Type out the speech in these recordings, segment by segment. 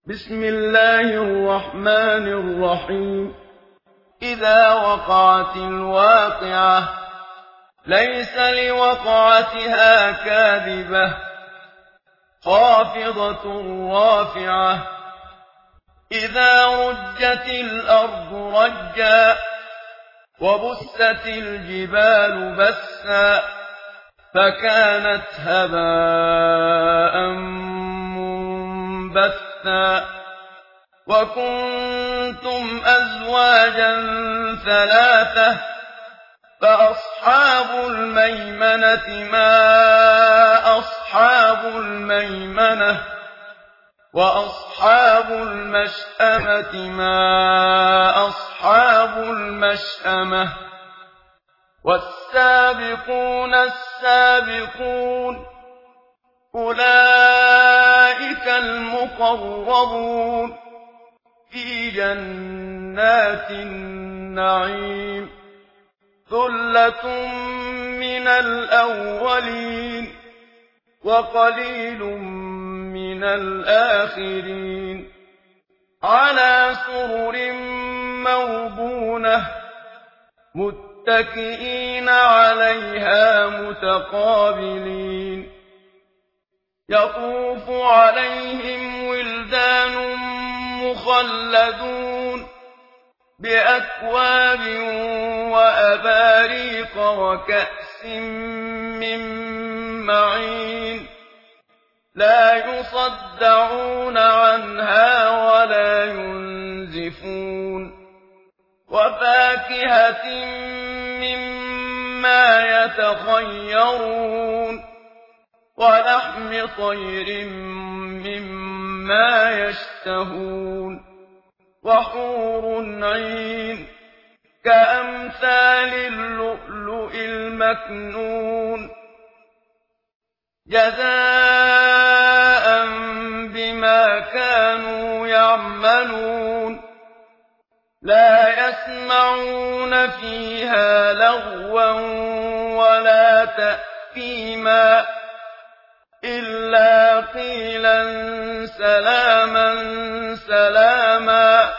بسم الله الرحمن الرحيم إذا وقعت الواقعة ليس لوقعتها كاذبة خافضة رافعة إذا رجت الأرض رجا وبست الجبال بسا فكانت هباء منبثا وكنتم أزواجا ثلاثة فأصحاب الميمنة ما أصحاب الميمنة وأصحاب المشأمة ما أصحاب المشأمة والسابقون السابقون أولئك المقربون في جنات النعيم ثلة من الأولين وقليل من الآخرين على سرر موضونة متكئين عليها متقابلين يطوف عليهم ولدان مخلدون بأكواب وأباريق وكأس من معين لا يصدعون عنها ولا ينزفون وفاكهة مما يتخيرون ولحم طير مما يشتهون وحور عين كأمثال اللؤلؤ المكنون جزاء بما كانوا يعملون لا يسمعون فيها لغوا ولا تأثيما إلا قيلا سلاما سلاما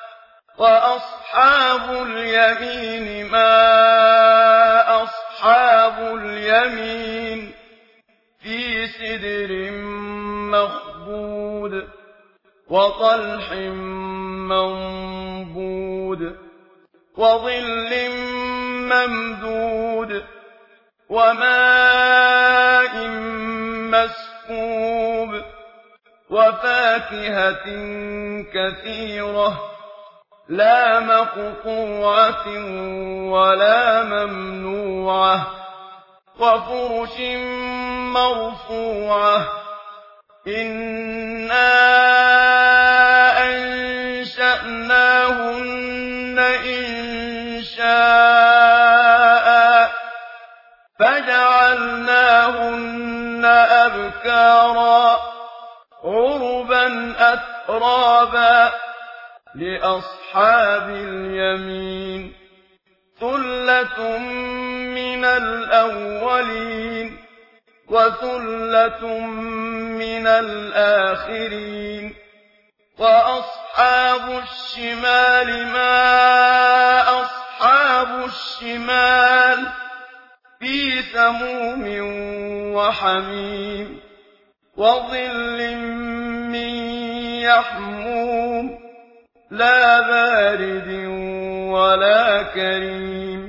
وأصحاب اليمين ما أصحاب اليمين في سدر مخضود وطلح منضود وظل ممدود وماء مسكوب وفاكهة كثيرة لا مقطوعة ولا ممنوعة وفرش مرفوعة إنا أنشأناهن إنشاء فجعلناهن أبكارا عربا أترابا لأصحاب اليمين ثلة من الأولين وثلة من الآخرين وأصحاب الشمال ما أصحاب الشمال في سموم وحميم وظل من يحموم لا بارد ولا كريم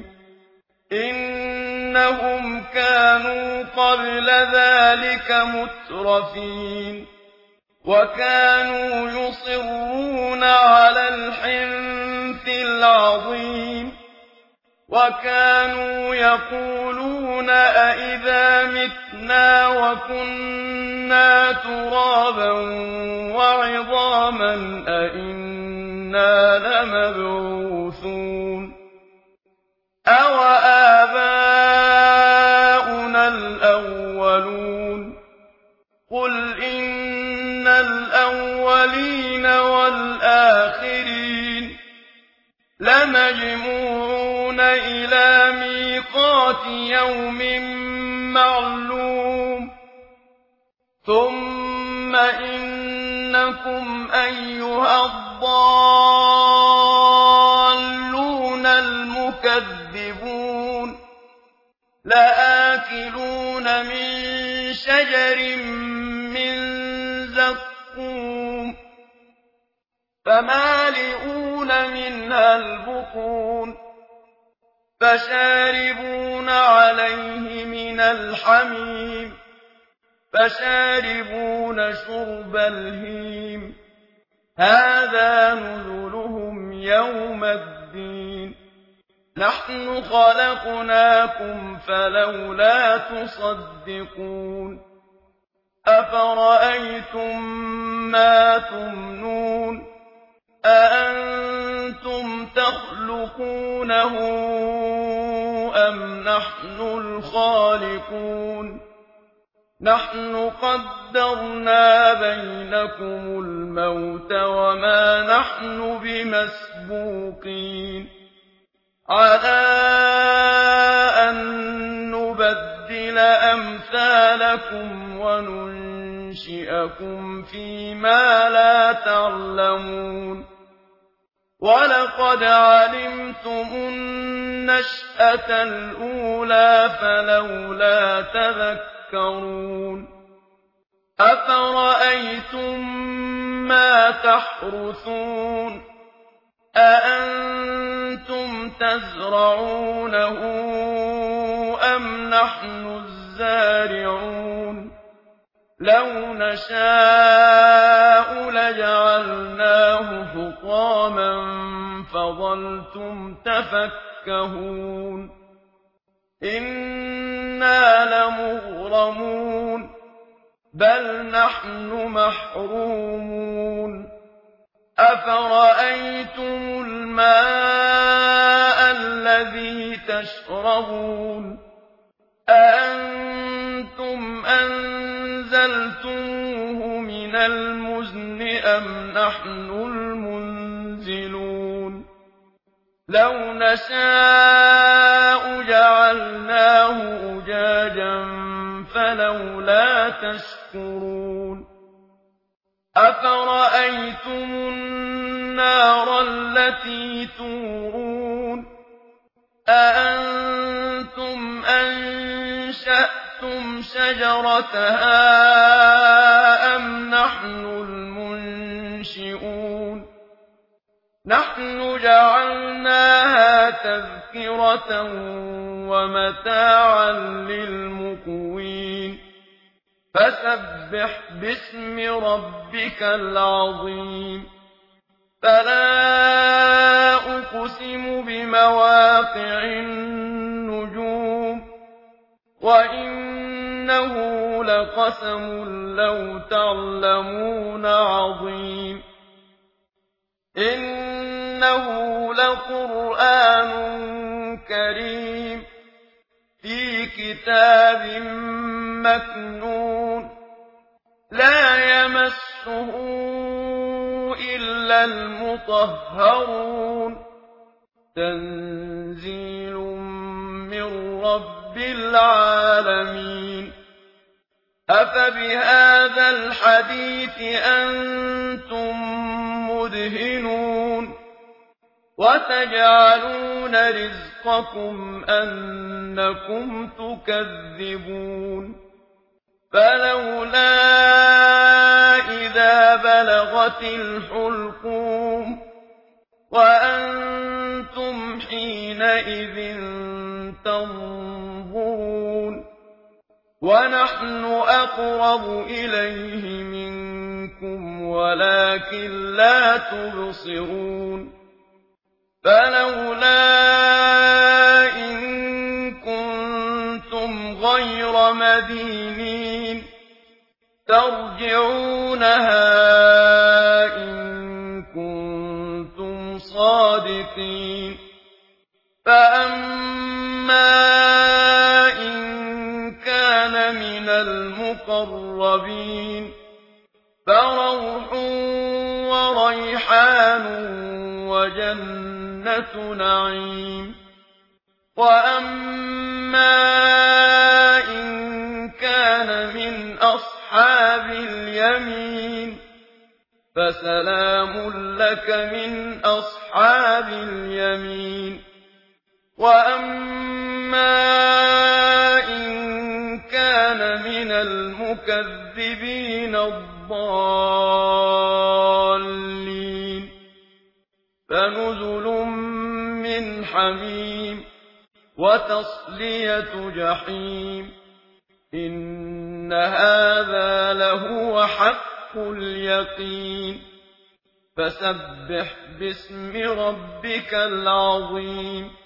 إنهم كانوا قبل ذلك مترفين وكانوا يصرون على الحنث العظيم وكانوا يقولون أئذا متنا وكنا ترابا وعظاما أئنا لمبعوثون أوآباؤنا الأولون قل إن الأولين والآخرين لمجموعون إلى ميقات يوم معلوم ثم إن إنكم أيها الضالون المكذبون لآكلون من شجر من زقوم فمالئون منها البطون فشاربون عليه من الحميم فشاربون شرب الهيم هذا نزلهم يوم الدين نحن خلقناكم فلولا تصدقون أفرأيتم ما تمنون أأنتم تخلقونه أم نحن الخالقون نحن قدرنا بينكم الموت وما نحن بمسبوقين على أن نبدل أمثالكم وننشئكم فيما لا تعلمون ولقد علمتم النشأة الأولى فلولا تذكرون أفرأيتم ما تحرثون أأنتم تزرعونه أم نحن الزارعون لو نشاء لجعلناه حطاما فظلتم تفكهون إنا لمغرمون بل نحن محرومون أفرأيتم الماء الذي تشربون أأنتم أنزلتموه من المزن أم نحن المنزلون لو نشاء جعلناه أجاجا فلولا تشكرون أفرأيتم النار التي تورون أأنتم أنشأتم شجرتها أم نحن المنشئون نحن جعلناها تذكرة ومتاعا للمقوين فسبح باسم ربك العظيم فلا أقسم بمواقع النجوم وإنه لقسم لو تعلمون عظيم إنه لقرآن كريم في كتاب مكنون لا يمسه إلا المطهرون تنزيل من رب العالمين أفبهذا الحديث أنتم مدهنون وتجعلون رزقكم أنكم تكذبون فلولا إذا بلغت الحلقوم وأنتم حينئذ تنظرون ونحن أقرب إليه منكم ولكن لا تبصرون فلولا إن كنتم غير مدينين ترجعونها إن كنتم صادقين فأما إن كان من المقربين فروح وريحان وجنة نعيم وأما إن كان من أصحاب اليمين فسلام لك من أصحاب اليمين وأما إن كان من المكذبين الضالين فنزل من حميم وتصلية جحيم إن هذا لهو حق اليقين فسبح باسم ربك العظيم